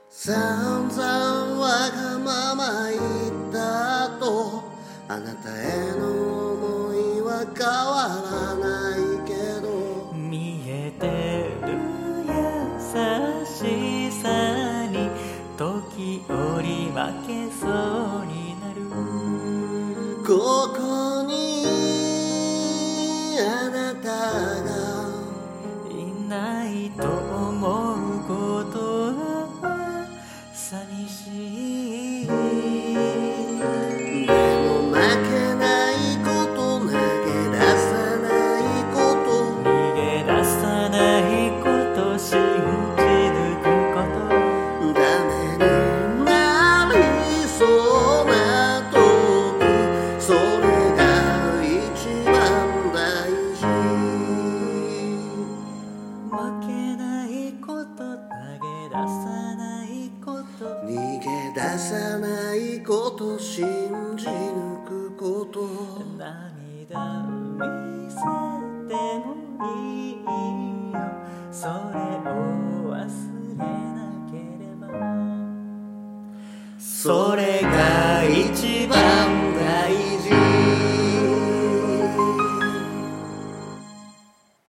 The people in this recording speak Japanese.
散々わがまま言った後、あなたへの思いは変わらないけど、 見えてる優しさに時折負けそうになる。 ここにあなたがいないと思うことは寂しい。 でも負けないこと、投げ出さないこと、 逃げ出さないこと、信じ抜くこと、 ダメになりそうな時、それが一番大事。 負けないこと、投げ出さないこと、 逃げ出さないこと、信じ抜くこと、 涙見せてもいいよ、それを忘れなければ。 それが一番